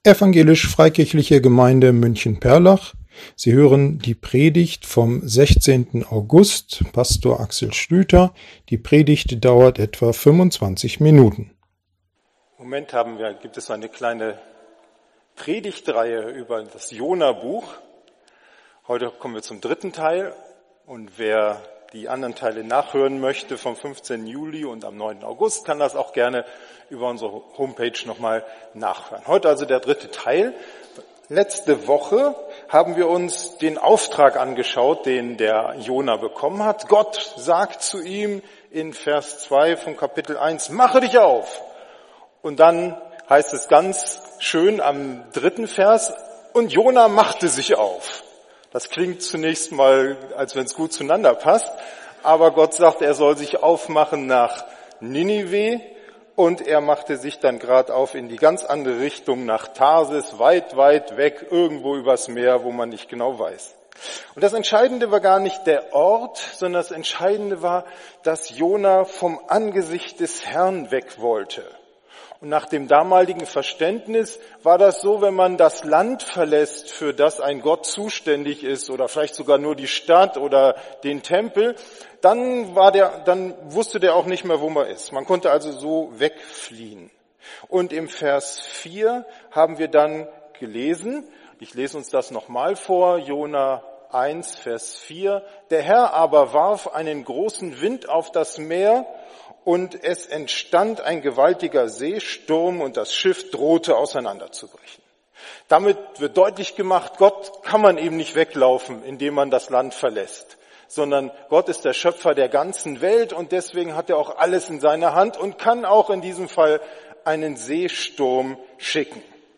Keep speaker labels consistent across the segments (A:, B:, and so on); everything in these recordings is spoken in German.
A: Evangelisch-Freikirchliche Gemeinde München-Perlach. Sie hören die Predigt vom 16. August, Pastor Axel Schlüter. Die Predigt dauert etwa 25 Minuten.
B: Im Moment gibt es eine kleine Predigtreihe über das Jona-Buch. Heute kommen wir zum dritten Teil. Und wer die anderen Teile nachhören möchte vom 15. Juli und am 9. August, kann das auch gerne über unsere Homepage nochmal nachhören. Heute also der dritte Teil. Letzte Woche haben wir uns den Auftrag angeschaut, den der Jona bekommen hat. Gott sagt zu ihm in Vers 2 von Kapitel 1, mache dich auf. Und dann heißt es ganz schön am dritten Vers, und Jona machte sich auf. Das klingt zunächst mal, als wenn es gut zueinander passt, aber Gott sagt, er soll sich aufmachen nach Ninive und er machte sich dann gerade auf in die ganz andere Richtung, nach Tarsis, weit, weit weg, irgendwo übers Meer, wo man nicht genau weiß. Und das Entscheidende war gar nicht der Ort, sondern das Entscheidende war, dass Jona vom Angesicht des Herrn weg wollte. Und nach dem damaligen Verständnis war das so, wenn man das Land verlässt, für das ein Gott zuständig ist, oder vielleicht sogar nur die Stadt oder den Tempel, dann wusste der auch nicht mehr, wo man ist. Man konnte also so wegfliehen. Und im Vers 4 haben wir dann gelesen, ich lese uns das nochmal vor, Jona 1, Vers 4, der Herr aber warf einen großen Wind auf das Meer, und es entstand ein gewaltiger Seesturm und das Schiff drohte auseinanderzubrechen. Damit wird deutlich gemacht, Gott kann man eben nicht weglaufen, indem man das Land verlässt, sondern Gott ist der Schöpfer der ganzen Welt und deswegen hat er auch alles in seiner Hand und kann auch in diesem Fall einen Seesturm schicken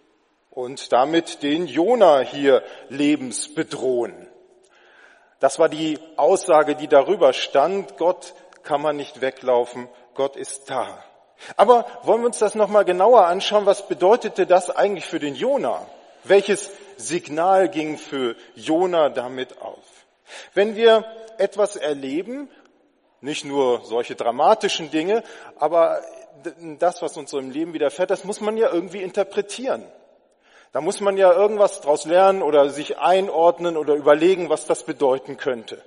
B: und damit den Jona hier lebensbedrohen. Das war die Aussage, die darüber stand, Gott kann man nicht weglaufen, Gott ist da. Aber wollen wir uns das nochmal genauer anschauen, was bedeutete das eigentlich für den Jona? Welches Signal ging für Jona damit auf? Wenn wir etwas erleben, nicht nur solche dramatischen Dinge, aber das, was uns so im Leben widerfährt, das muss man ja irgendwie interpretieren. Da muss man ja irgendwas draus lernen oder sich einordnen oder überlegen, was das bedeuten könnte.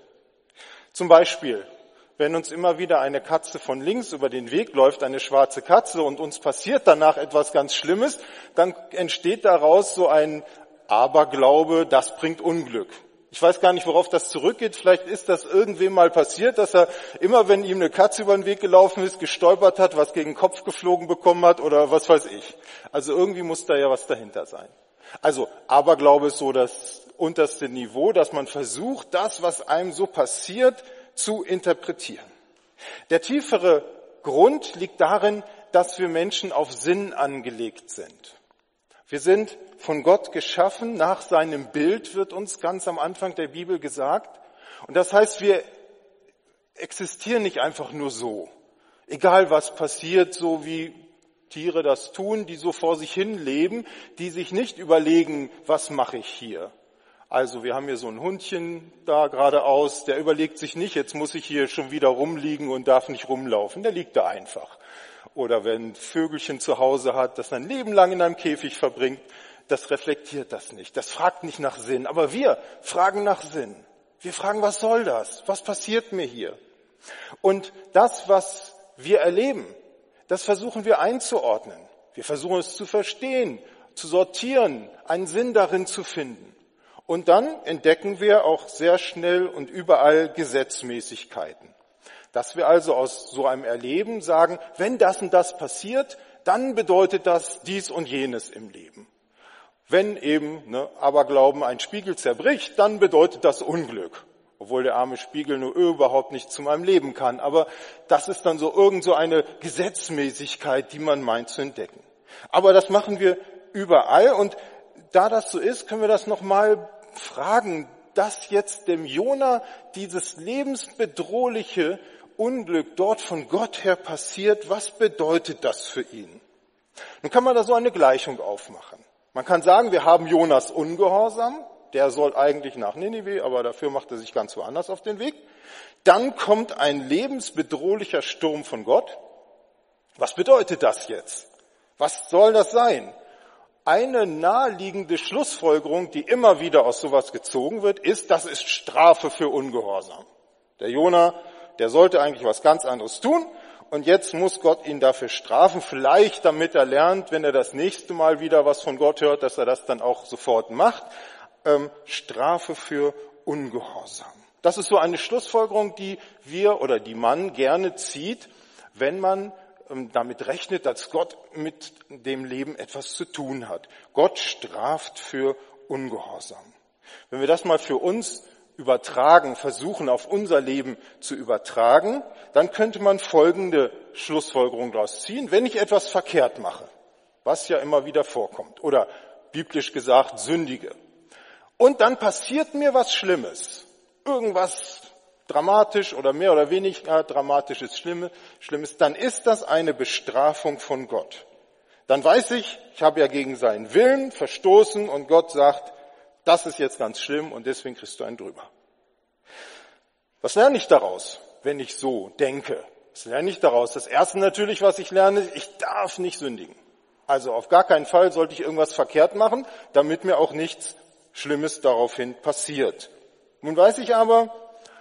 B: Zum Beispiel, wenn uns immer wieder eine Katze von links über den Weg läuft, eine schwarze Katze, und uns passiert danach etwas ganz Schlimmes, dann entsteht daraus so ein Aberglaube, das bringt Unglück. Ich weiß gar nicht, worauf das zurückgeht. Vielleicht ist das irgendwem mal passiert, dass er immer, wenn ihm eine Katze über den Weg gelaufen ist, gestolpert hat, was gegen den Kopf geflogen bekommen hat oder was weiß ich. Also irgendwie muss da ja was dahinter sein. Also Aberglaube ist so das unterste Niveau, dass man versucht, das, was einem so passiert, zu interpretieren. Der tiefere Grund liegt darin, dass wir Menschen auf Sinn angelegt sind. Wir sind von Gott geschaffen, nach seinem Bild wird uns ganz am Anfang der Bibel gesagt. Und das heißt, wir existieren nicht einfach nur so. Egal was passiert, so wie Tiere das tun, die so vor sich hin leben, die sich nicht überlegen, was mache ich hier. Also wir haben hier so ein Hundchen da geradeaus, der überlegt sich nicht, jetzt muss ich hier schon wieder rumliegen und darf nicht rumlaufen, der liegt da einfach. Oder wenn ein Vögelchen zu Hause hat, das ein Leben lang in einem Käfig verbringt, das reflektiert das nicht, das fragt nicht nach Sinn. Aber wir fragen nach Sinn. Wir fragen, was soll das? Was passiert mir hier? Und das, was wir erleben, das versuchen wir einzuordnen. Wir versuchen es zu verstehen, zu sortieren, einen Sinn darin zu finden. Und dann entdecken wir auch sehr schnell und überall Gesetzmäßigkeiten. Dass wir also aus so einem Erleben sagen, wenn das und das passiert, dann bedeutet das dies und jenes im Leben. Wenn eben Aberglauben ein Spiegel zerbricht, dann bedeutet das Unglück. Obwohl der arme Spiegel nur überhaupt nicht zu meinem Leben kann. Aber das ist dann so eine Gesetzmäßigkeit, die man meint zu entdecken. Aber das machen wir überall und da das so ist, können wir das nochmal fragen, dass jetzt dem Jona dieses lebensbedrohliche Unglück dort von Gott her passiert, was bedeutet das für ihn? Nun kann man da so eine Gleichung aufmachen. Man kann sagen, wir haben Jonas Ungehorsam, der soll eigentlich nach Ninive, aber dafür macht er sich ganz woanders auf den Weg. Dann kommt ein lebensbedrohlicher Sturm von Gott. Was bedeutet das jetzt? Was soll das sein? eine naheliegende Schlussfolgerung, die immer wieder aus sowas gezogen wird, ist, das ist Strafe für Ungehorsam. Der Jona, der sollte eigentlich was ganz anderes tun und jetzt muss Gott ihn dafür strafen, vielleicht damit er lernt, wenn er das nächste Mal wieder was von Gott hört, dass er das dann auch sofort macht. Strafe für Ungehorsam. Das ist so eine Schlussfolgerung, die wir oder die man gerne zieht, wenn man damit rechnet, dass Gott mit dem Leben etwas zu tun hat. Gott straft für Ungehorsam. Wenn wir das mal für uns übertragen, versuchen auf unser Leben zu übertragen, dann könnte man folgende Schlussfolgerung daraus ziehen, wenn ich etwas verkehrt mache, was ja immer wieder vorkommt, oder biblisch gesagt sündige. Und dann passiert mir was Schlimmes, irgendwas dramatisch oder mehr oder weniger dramatisches Schlimmes, dann ist das eine Bestrafung von Gott. Dann weiß ich habe ja gegen seinen Willen verstoßen und Gott sagt, das ist jetzt ganz schlimm und deswegen kriegst du einen drüber. Was lerne ich daraus, wenn ich so denke? Was lerne ich daraus? Das Erste natürlich, was ich lerne, ich darf nicht sündigen. Also auf gar keinen Fall sollte ich irgendwas verkehrt machen, damit mir auch nichts Schlimmes daraufhin passiert. Nun weiß ich aber,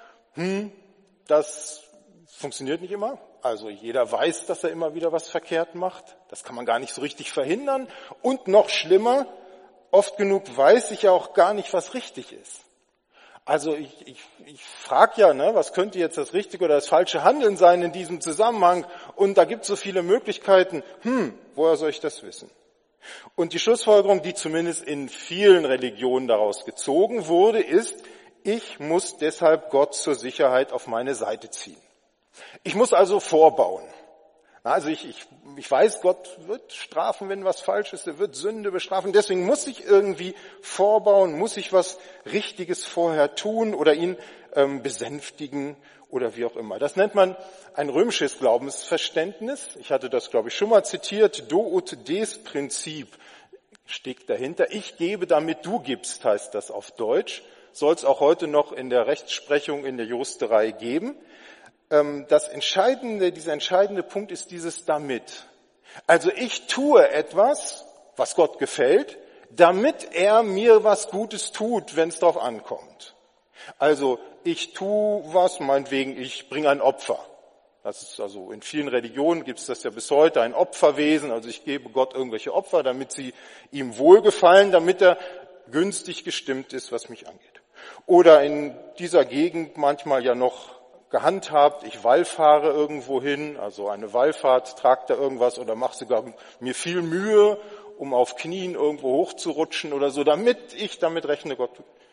B: das funktioniert nicht immer. Also jeder weiß, dass er immer wieder was verkehrt macht. Das kann man gar nicht so richtig verhindern. Und noch schlimmer, oft genug weiß ich ja auch gar nicht, was richtig ist. Also ich frage ja, was könnte jetzt das richtige oder das falsche Handeln sein in diesem Zusammenhang? Und da gibt es so viele Möglichkeiten. Woher soll ich das wissen? Und die Schlussfolgerung, die zumindest in vielen Religionen daraus gezogen wurde, ist, ich muss deshalb Gott zur Sicherheit auf meine Seite ziehen. Ich muss also vorbauen. Also ich weiß, Gott wird strafen, wenn was falsch ist, er wird Sünde bestrafen. Deswegen muss ich irgendwie vorbauen, muss ich was Richtiges vorher tun oder ihn besänftigen oder wie auch immer. Das nennt man ein römisches Glaubensverständnis. Ich hatte das, glaube ich, schon mal zitiert. Do ut des Prinzip steckt dahinter. Ich gebe, damit du gibst, heißt das auf Deutsch. Soll es auch heute noch in der Rechtsprechung, in der Juristerei geben. Dieser entscheidende Punkt ist dieses damit. Also ich tue etwas, was Gott gefällt, damit er mir was Gutes tut, wenn es darauf ankommt. Also ich tue was, meinetwegen, ich bringe ein Opfer. Das ist also in vielen Religionen gibt es das ja bis heute, ein Opferwesen. Also ich gebe Gott irgendwelche Opfer, damit sie ihm wohlgefallen, damit er günstig gestimmt ist, was mich angeht. Oder in dieser Gegend manchmal ja noch gehandhabt, ich wallfahre irgendwo hin, also eine Wallfahrt, trage da irgendwas oder mache sogar mir viel Mühe, um auf Knien irgendwo hochzurutschen oder so, damit ich damit rechne, Gott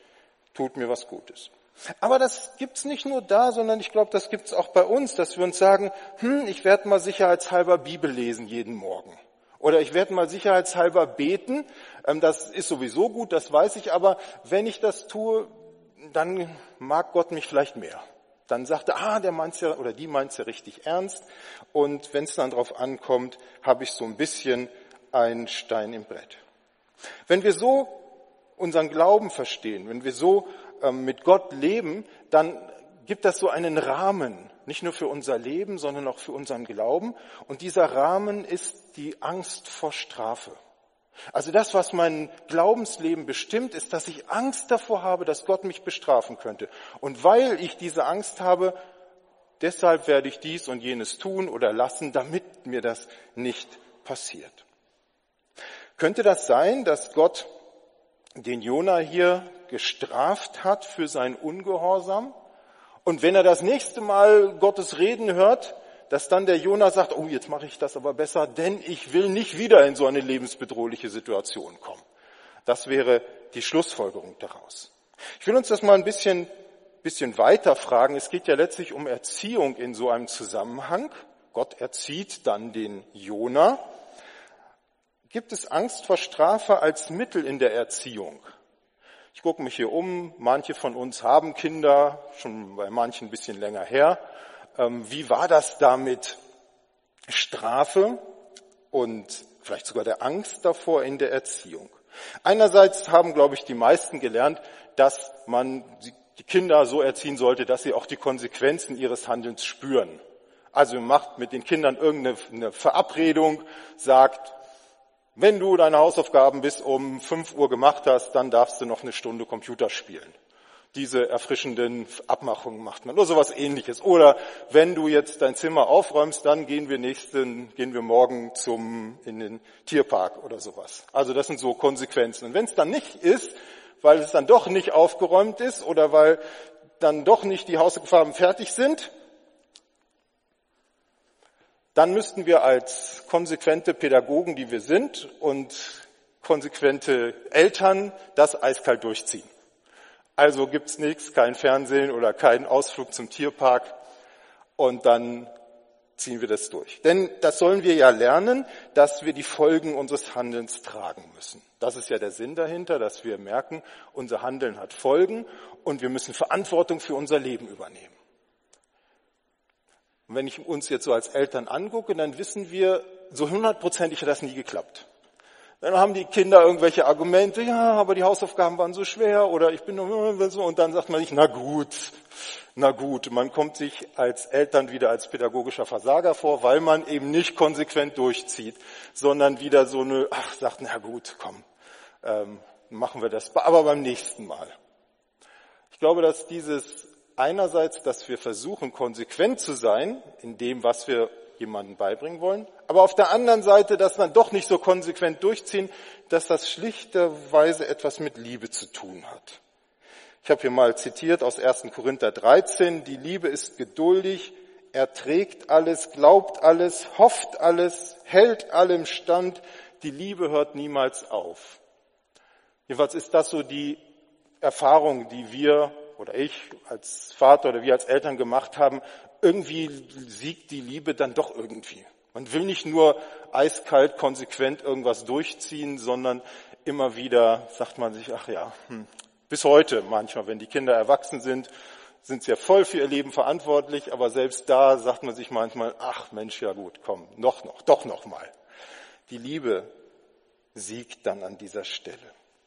B: tut mir was Gutes. Aber das gibt's nicht nur da, sondern ich glaube, das gibt's auch bei uns, dass wir uns sagen, ich werde mal sicherheitshalber Bibel lesen jeden Morgen. Oder ich werde mal sicherheitshalber beten, das ist sowieso gut, das weiß ich, aber wenn ich das tue, dann mag Gott mich vielleicht mehr. Dann sagt er, der meint's ja oder die meint's ja richtig ernst. Und wenn es dann drauf ankommt, habe ich so ein bisschen einen Stein im Brett. Wenn wir so unseren Glauben verstehen, wenn wir so mit Gott leben, dann gibt das so einen Rahmen, nicht nur für unser Leben, sondern auch für unseren Glauben. Und dieser Rahmen ist die Angst vor Strafe. Also das, was mein Glaubensleben bestimmt, ist, dass ich Angst davor habe, dass Gott mich bestrafen könnte. Und weil ich diese Angst habe, deshalb werde ich dies und jenes tun oder lassen, damit mir das nicht passiert. Könnte das sein, dass Gott den Jona hier gestraft hat für sein Ungehorsam? Und wenn er das nächste Mal Gottes Reden hört, dass dann der Jona sagt, jetzt mache ich das aber besser, denn ich will nicht wieder in so eine lebensbedrohliche Situation kommen. Das wäre die Schlussfolgerung daraus. Ich will uns das mal ein bisschen weiter fragen. Es geht ja letztlich um Erziehung in so einem Zusammenhang. Gott erzieht dann den Jona. Gibt es Angst vor Strafe als Mittel in der Erziehung? Ich gucke mich hier um. Manche von uns haben Kinder, schon bei manchen ein bisschen länger her. Wie war das da mit Strafe und vielleicht sogar der Angst davor in der Erziehung? Einerseits haben, glaube ich, die meisten gelernt, dass man die Kinder so erziehen sollte, dass sie auch die Konsequenzen ihres Handelns spüren. Also man macht mit den Kindern irgendeine Verabredung, sagt, Wenn du deine Hausaufgaben bis um 5 Uhr gemacht hast, dann darfst du noch eine Stunde Computer spielen. Diese erfrischenden Abmachungen macht man. Oder sowas Ähnliches. Oder wenn du jetzt dein Zimmer aufräumst, dann gehen wir morgen in den Tierpark oder sowas. Also das sind so Konsequenzen. Und wenn es dann nicht ist, weil es dann doch nicht aufgeräumt ist oder weil dann doch nicht die Hausaufgaben fertig sind, dann müssten wir als konsequente Pädagogen, die wir sind, und konsequente Eltern das eiskalt durchziehen. Also gibt's nichts, kein Fernsehen oder keinen Ausflug zum Tierpark, und dann ziehen wir das durch. Denn das sollen wir ja lernen, dass wir die Folgen unseres Handelns tragen müssen. Das ist ja der Sinn dahinter, dass wir merken, unser Handeln hat Folgen und wir müssen Verantwortung für unser Leben übernehmen. Und wenn ich uns jetzt so als Eltern angucke, dann wissen wir, so 100%ig hat das nie geklappt. Dann haben die Kinder irgendwelche Argumente, ja, aber die Hausaufgaben waren so schwer oder ich bin nur so, und dann sagt man sich, na gut. Man kommt sich als Eltern wieder als pädagogischer Versager vor, weil man eben nicht konsequent durchzieht, sondern wieder so sagt, na gut, komm, machen wir das, aber beim nächsten Mal. Ich glaube, dass einerseits, dass wir versuchen, konsequent zu sein in dem, was wir jemandem beibringen wollen, aber auf der anderen Seite, dass man doch nicht so konsequent durchziehen, dass das schlichterweise etwas mit Liebe zu tun hat. Ich habe hier mal zitiert aus 1. Korinther 13, die Liebe ist geduldig, erträgt alles, glaubt alles, hofft alles, hält allem stand, die Liebe hört niemals auf. Jedenfalls ist das so die Erfahrung, die wir oder ich als Vater oder wir als Eltern gemacht haben. Irgendwie siegt die Liebe dann doch irgendwie. Man will nicht nur eiskalt, konsequent irgendwas durchziehen, sondern immer wieder sagt man sich, ach ja, bis heute manchmal, wenn die Kinder erwachsen sind sie ja voll für ihr Leben verantwortlich, aber selbst da sagt man sich manchmal, ach Mensch, ja gut, komm, doch noch mal. Die Liebe siegt dann an dieser Stelle.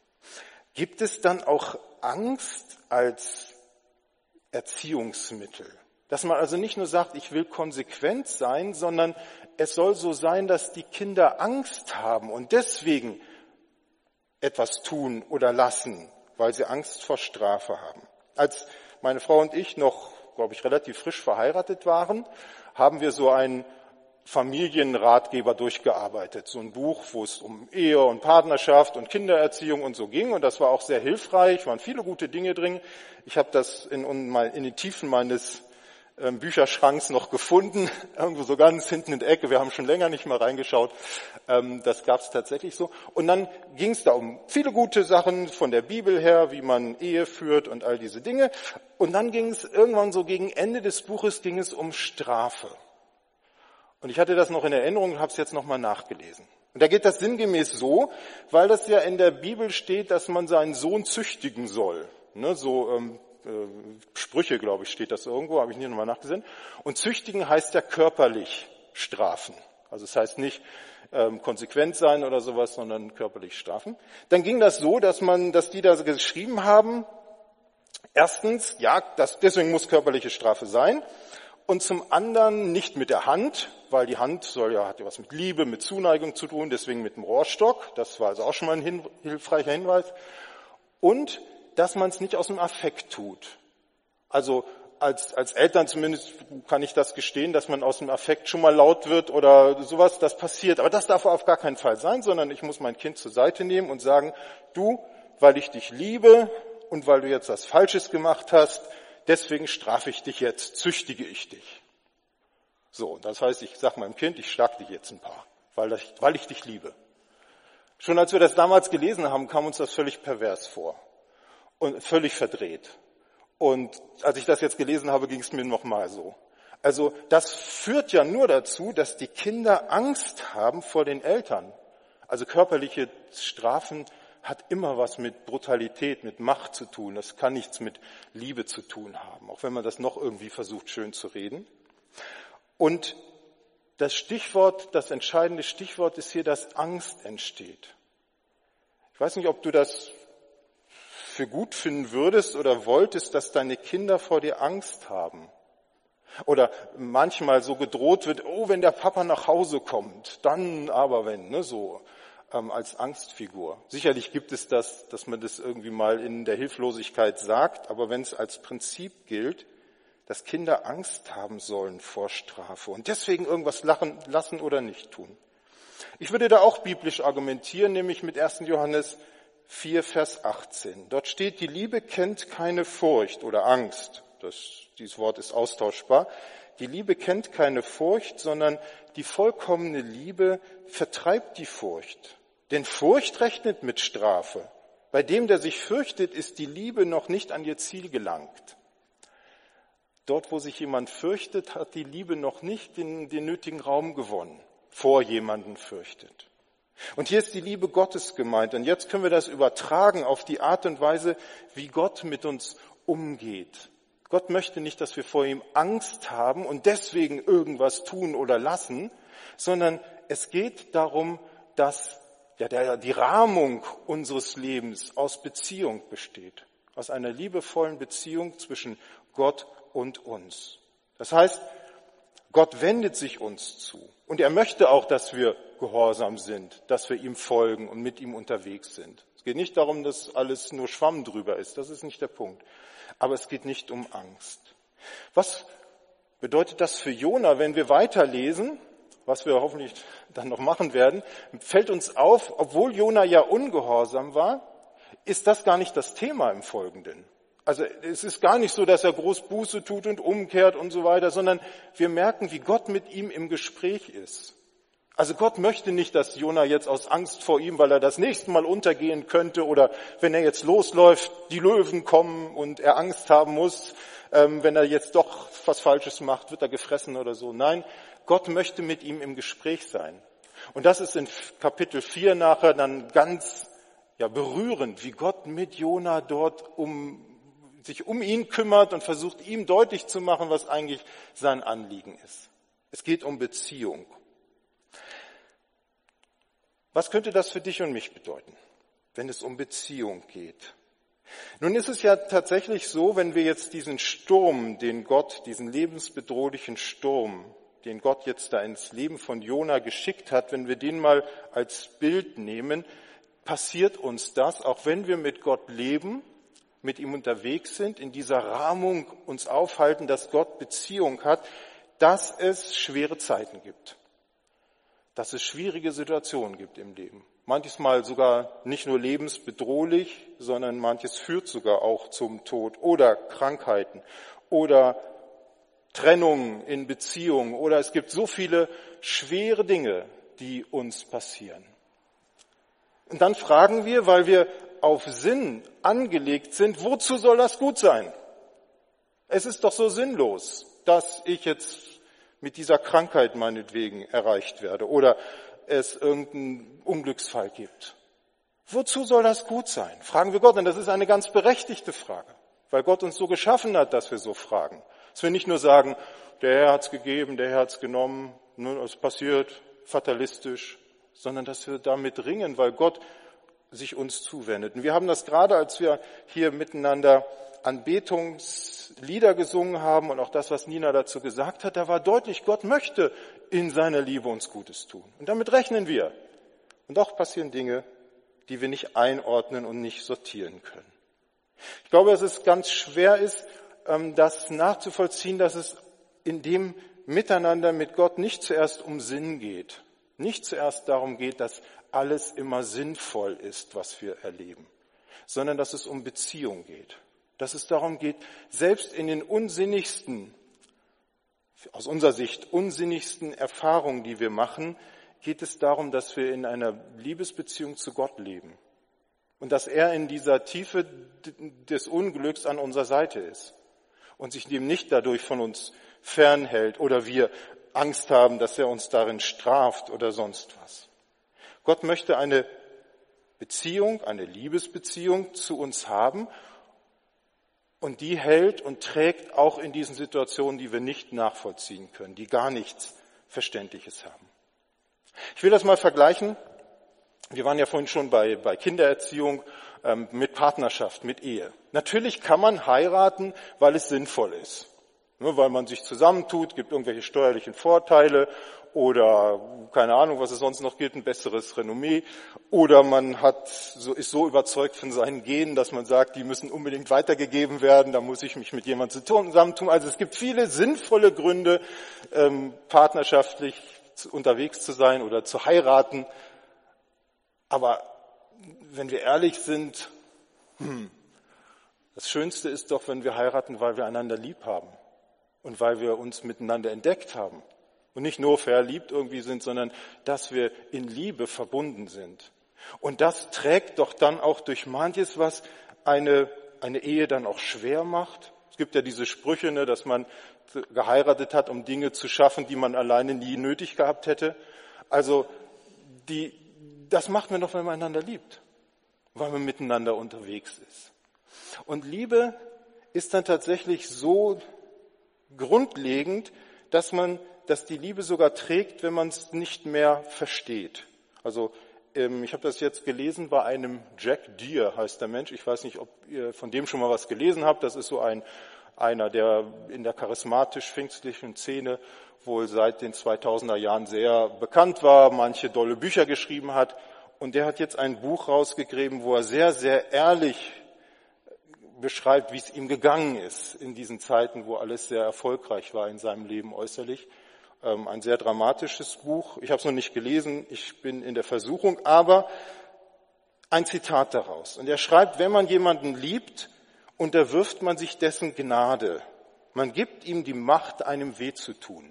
B: Gibt es dann auch Angst als Erziehungsmittel? Dass man also nicht nur sagt, ich will konsequent sein, sondern es soll so sein, dass die Kinder Angst haben und deswegen etwas tun oder lassen, weil sie Angst vor Strafe haben. Als meine Frau und ich noch, glaube ich, relativ frisch verheiratet waren, haben wir so einen Familienratgeber durchgearbeitet. So ein Buch, wo es um Ehe und Partnerschaft und Kindererziehung und so ging. Und das war auch sehr hilfreich, waren viele gute Dinge drin. Ich habe das in den Tiefen meines Bücherschranks noch gefunden, irgendwo so ganz hinten in der Ecke. Wir haben schon länger nicht mehr reingeschaut. Das gab es tatsächlich so. Und dann ging es da um viele gute Sachen von der Bibel her, wie man Ehe führt und all diese Dinge. Und dann ging es irgendwann so gegen Ende des Buches ging es um Strafe. Und ich hatte das noch in Erinnerung und habe es jetzt nochmal nachgelesen. Und da geht das sinngemäß so, weil das ja in der Bibel steht, dass man seinen Sohn züchtigen soll. Ne, Sprüche, glaube ich, steht das irgendwo, habe ich nicht nochmal nachgesehen. Und züchtigen heißt ja körperlich strafen. Also es heißt nicht konsequent sein oder sowas, sondern körperlich strafen. Dann ging das so, dass die da geschrieben haben, erstens, ja, deswegen muss körperliche Strafe sein. Und zum anderen nicht mit der Hand, weil die Hand hat ja was mit Liebe, mit Zuneigung zu tun, deswegen mit dem Rohrstock. Das war also auch schon mal ein hilfreicher Hinweis. Und dass man es nicht aus dem Affekt tut. Also als Eltern zumindest kann ich das gestehen, dass man aus dem Affekt schon mal laut wird oder sowas, das passiert. Aber das darf auf gar keinen Fall sein, sondern ich muss mein Kind zur Seite nehmen und sagen, du, weil ich dich liebe und weil du jetzt was Falsches gemacht hast, deswegen strafe ich dich jetzt, züchtige ich dich. So, das heißt, ich sage meinem Kind, ich schlag dich jetzt ein paar, weil ich dich liebe. Schon als wir das damals gelesen haben, kam uns das völlig pervers vor und völlig verdreht. Und als ich das jetzt gelesen habe, ging es mir nochmal so. Also das führt ja nur dazu, dass die Kinder Angst haben vor den Eltern. Also körperliche Strafen hat immer was mit Brutalität, mit Macht zu tun. Das kann nichts mit Liebe zu tun haben, auch wenn man das noch irgendwie versucht, schön zu reden. Und das entscheidende Stichwort ist hier, dass Angst entsteht. Ich weiß nicht, ob du das für gut finden würdest oder wolltest, dass deine Kinder vor dir Angst haben. Oder manchmal so gedroht wird, oh, wenn der Papa nach Hause kommt, dann aber wenn, ne, so. als Angstfigur. Sicherlich gibt es das, dass man das irgendwie mal in der Hilflosigkeit sagt, aber wenn es als Prinzip gilt, dass Kinder Angst haben sollen vor Strafe und deswegen irgendwas lassen oder nicht tun. Ich würde da auch biblisch argumentieren, nämlich mit 1. Johannes 4, Vers 18. Dort steht, die Liebe kennt keine Furcht oder Angst. Dieses Wort ist austauschbar. Die Liebe kennt keine Furcht, sondern die vollkommene Liebe vertreibt die Furcht. Denn Furcht rechnet mit Strafe. Bei dem, der sich fürchtet, ist die Liebe noch nicht an ihr Ziel gelangt. Dort, wo sich jemand fürchtet, hat die Liebe noch nicht den nötigen Raum gewonnen, vor jemanden fürchtet. Und hier ist die Liebe Gottes gemeint. Und jetzt können wir das übertragen auf die Art und Weise, wie Gott mit uns umgeht. Gott möchte nicht, dass wir vor ihm Angst haben und deswegen irgendwas tun oder lassen, sondern es geht darum, dass die Rahmung unseres Lebens aus Beziehung besteht. Aus einer liebevollen Beziehung zwischen Gott und uns. Das heißt, Gott wendet sich uns zu. Und er möchte auch, dass wir gehorsam sind, dass wir ihm folgen und mit ihm unterwegs sind. Es geht nicht darum, dass alles nur Schwamm drüber ist. Das ist nicht der Punkt. Aber es geht nicht um Angst. Was bedeutet das für Jona, wenn wir weiterlesen, was wir hoffentlich dann noch machen werden, fällt uns auf, obwohl Jona ja ungehorsam war, ist das gar nicht das Thema im Folgenden. Also es ist gar nicht so, dass er groß Buße tut und umkehrt und so weiter, sondern wir merken, wie Gott mit ihm im Gespräch ist. Also Gott möchte nicht, dass Jona jetzt aus Angst vor ihm, weil er das nächste Mal untergehen könnte oder wenn er jetzt losläuft, die Löwen kommen und er Angst haben muss, wenn er jetzt doch was Falsches macht, wird er gefressen oder so. Nein, Gott möchte mit ihm im Gespräch sein. Und das ist in Kapitel 4 nachher dann ganz berührend, wie Gott mit Jona dort sich um ihn kümmert und versucht, ihm deutlich zu machen, was eigentlich sein Anliegen ist. Es geht um Beziehung. Was könnte das für dich und mich bedeuten, wenn es um Beziehung geht? Nun ist es ja tatsächlich so, wenn wir jetzt diesen Sturm, diesen lebensbedrohlichen Sturm, den Gott jetzt da ins Leben von Jona geschickt hat, wenn wir den mal als Bild nehmen, passiert uns das, auch wenn wir mit Gott leben, mit ihm unterwegs sind, in dieser Rahmung uns aufhalten, dass Gott Beziehung hat, dass es schwere Zeiten gibt. Dass es schwierige Situationen gibt im Leben. Manches Mal sogar nicht nur lebensbedrohlich, sondern manches führt sogar auch zum Tod oder Krankheiten oder Trennungen in Beziehungen oder es gibt so viele schwere Dinge, die uns passieren. Und dann fragen wir, weil wir auf Sinn angelegt sind, wozu soll das gut sein? Es ist doch so sinnlos, dass ich jetzt mit dieser Krankheit meinetwegen erreicht werde oder es irgendeinen Unglücksfall gibt. Wozu soll das gut sein? Fragen wir Gott, und das ist eine ganz berechtigte Frage, weil Gott uns so geschaffen hat, dass wir so fragen. Dass wir nicht nur sagen, der Herr hat's gegeben, der Herr hat's genommen, es passiert fatalistisch, sondern dass wir damit ringen, weil Gott sich uns zuwendet. Und wir haben das gerade, als wir hier miteinander Anbetungslieder gesungen haben und auch das, was Nina dazu gesagt hat, da war deutlich, Gott möchte in seiner Liebe uns Gutes tun. Und damit rechnen wir. Und doch passieren Dinge, die wir nicht einordnen und nicht sortieren können. Ich glaube, dass es ganz schwer ist, das nachzuvollziehen, dass es in dem Miteinander mit Gott nicht zuerst um Sinn geht. Nicht zuerst darum geht, dass alles immer sinnvoll ist, was wir erleben, sondern dass es um Beziehung geht. Dass es darum geht, selbst in den unsinnigsten, aus unserer Sicht unsinnigsten Erfahrungen, die wir machen, geht es darum, dass wir in einer Liebesbeziehung zu Gott leben. Und dass er in dieser Tiefe des Unglücks an unserer Seite ist und sich dem nicht dadurch von uns fernhält oder wir Angst haben, dass er uns darin straft oder sonst was. Gott möchte eine Beziehung, eine Liebesbeziehung zu uns haben und die hält und trägt auch in diesen Situationen, die wir nicht nachvollziehen können, die gar nichts Verständliches haben. Ich will das mal vergleichen. Wir waren ja vorhin schon bei Kindererziehung mit Partnerschaft, mit Ehe. Natürlich kann man heiraten, weil es sinnvoll ist. Nur weil man sich zusammentut, gibt irgendwelche steuerlichen Vorteile oder keine Ahnung, was es sonst noch gibt, ein besseres Renommee, oder man ist so überzeugt von seinen Genen, dass man sagt, die müssen unbedingt weitergegeben werden, da muss ich mich mit jemandem zusammentun. Also es gibt viele sinnvolle Gründe, partnerschaftlich unterwegs zu sein oder zu heiraten. Aber wenn wir ehrlich sind, das Schönste ist doch, wenn wir heiraten, weil wir einander lieb haben und weil wir uns miteinander entdeckt haben. Und nicht nur verliebt irgendwie sind, sondern dass wir in Liebe verbunden sind. Und das trägt doch dann auch durch manches, was eine Ehe dann auch schwer macht. Es gibt ja diese Sprüche, dass man geheiratet hat, um Dinge zu schaffen, die man alleine nie nötig gehabt hätte. Also das macht man doch, wenn man einander liebt, weil man miteinander unterwegs ist. Und Liebe ist dann tatsächlich so grundlegend, dass die Liebe sogar trägt, wenn man es nicht mehr versteht. Also ich habe das jetzt gelesen bei einem Jack Deere, heißt der Mensch. Ich weiß nicht, ob ihr von dem schon mal was gelesen habt. Das ist so einer, der in der charismatisch-pfingstlichen Szene wohl seit den 2000er Jahren sehr bekannt war, manche dolle Bücher geschrieben hat. Und der hat jetzt ein Buch rausgegeben, wo er sehr, sehr ehrlich beschreibt, wie es ihm gegangen ist in diesen Zeiten, wo alles sehr erfolgreich war in seinem Leben äußerlich. Ein sehr dramatisches Buch. Ich habe es noch nicht gelesen, ich bin in der Versuchung, aber ein Zitat daraus. Und er schreibt, wenn man jemanden liebt, unterwirft man sich dessen Gnade. Man gibt ihm die Macht, einem weh zu tun.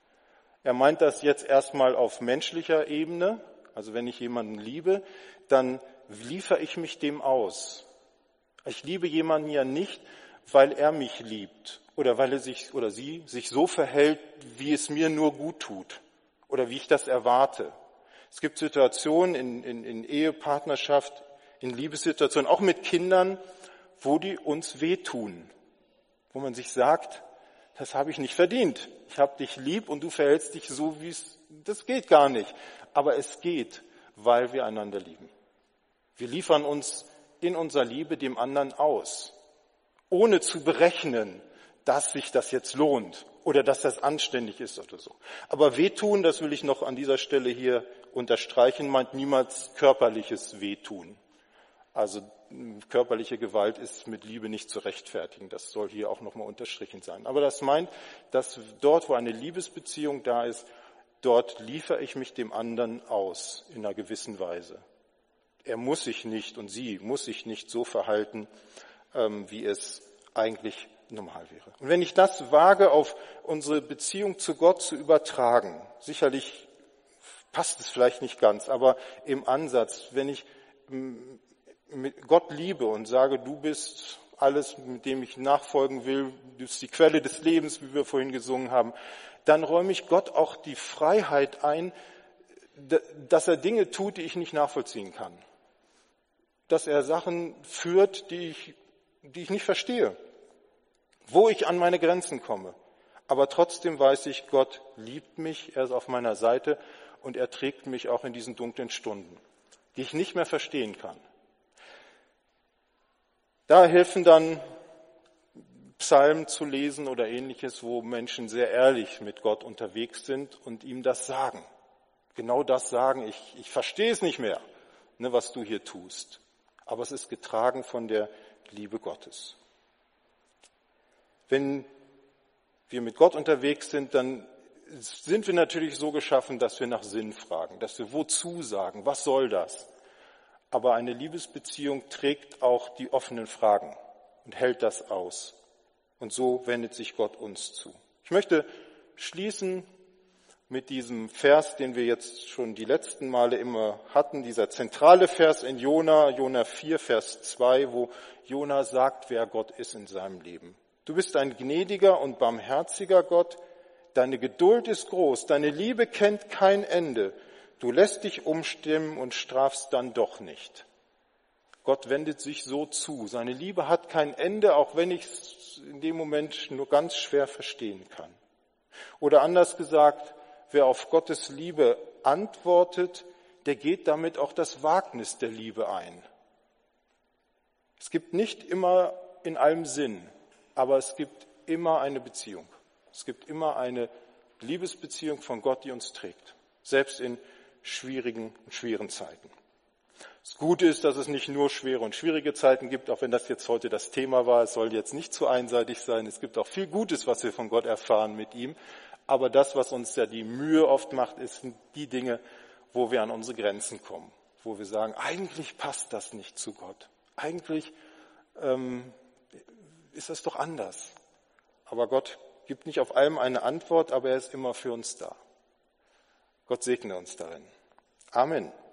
B: Er meint das jetzt erstmal auf menschlicher Ebene. Also wenn ich jemanden liebe, dann liefere ich mich dem aus. Ich liebe jemanden ja nicht, weil er mich liebt oder weil er sich oder sie sich so verhält, wie es mir nur gut tut oder wie ich das erwarte. Es gibt Situationen in Ehepartnerschaft, in Liebessituationen, auch mit Kindern, wo die uns wehtun, wo man sich sagt, das habe ich nicht verdient. Ich habe dich lieb und du verhältst dich so, das geht gar nicht. Aber es geht, weil wir einander lieben. Wir liefern uns in unserer Liebe dem anderen aus, ohne zu berechnen, dass sich das jetzt lohnt oder dass das anständig ist oder so. Aber Wehtun, das will ich noch an dieser Stelle hier unterstreichen, meint niemals körperliches Wehtun. Also körperliche Gewalt ist mit Liebe nicht zu rechtfertigen. Das soll hier auch nochmal unterstrichen sein. Aber das meint, dass dort, wo eine Liebesbeziehung da ist, dort liefere ich mich dem anderen aus in einer gewissen Weise. Er muss sich nicht und sie muss sich nicht so verhalten, wie es eigentlich normal wäre. Und wenn ich das wage, auf unsere Beziehung zu Gott zu übertragen, sicherlich passt es vielleicht nicht ganz, aber im Ansatz, wenn ich mit Gott liebe und sage, du bist alles, mit dem ich nachfolgen will, du bist die Quelle des Lebens, wie wir vorhin gesungen haben, dann räume ich Gott auch die Freiheit ein, dass er Dinge tut, die ich nicht nachvollziehen kann. Dass er Sachen führt, die ich nicht verstehe, wo ich an meine Grenzen komme. Aber trotzdem weiß ich, Gott liebt mich, er ist auf meiner Seite und er trägt mich auch in diesen dunklen Stunden, die ich nicht mehr verstehen kann. Da helfen dann Psalmen zu lesen oder Ähnliches, wo Menschen sehr ehrlich mit Gott unterwegs sind und ihm das sagen. Genau das sagen, ich verstehe es nicht mehr, was du hier tust. Aber es ist getragen von der Liebe Gottes. Wenn wir mit Gott unterwegs sind, dann sind wir natürlich so geschaffen, dass wir nach Sinn fragen, dass wir wozu sagen, was soll das? Aber eine Liebesbeziehung trägt auch die offenen Fragen und hält das aus. Und so wendet sich Gott uns zu. Ich möchte schließen mit diesem Vers, den wir jetzt schon die letzten Male immer hatten, dieser zentrale Vers in Jona 4, Vers 2, wo Jona sagt, wer Gott ist in seinem Leben. Du bist ein gnädiger und barmherziger Gott, deine Geduld ist groß, deine Liebe kennt kein Ende, du lässt dich umstimmen und strafst dann doch nicht. Gott wendet sich so zu, seine Liebe hat kein Ende, auch wenn ich es in dem Moment nur ganz schwer verstehen kann. Oder anders gesagt, wer auf Gottes Liebe antwortet, der geht damit auch das Wagnis der Liebe ein. Es gibt nicht immer in allem Sinn, aber es gibt immer eine Beziehung. Es gibt immer eine Liebesbeziehung von Gott, die uns trägt, selbst in schwierigen und schweren Zeiten. Das Gute ist, dass es nicht nur schwere und schwierige Zeiten gibt, auch wenn das jetzt heute das Thema war. Es soll jetzt nicht zu einseitig sein. Es gibt auch viel Gutes, was wir von Gott erfahren mit ihm. Aber das, was uns ja die Mühe oft macht, sind die Dinge, wo wir an unsere Grenzen kommen. Wo wir sagen, eigentlich passt das nicht zu Gott. Eigentlich ist das doch anders. Aber Gott gibt nicht auf allem eine Antwort, aber er ist immer für uns da. Gott segne uns darin. Amen.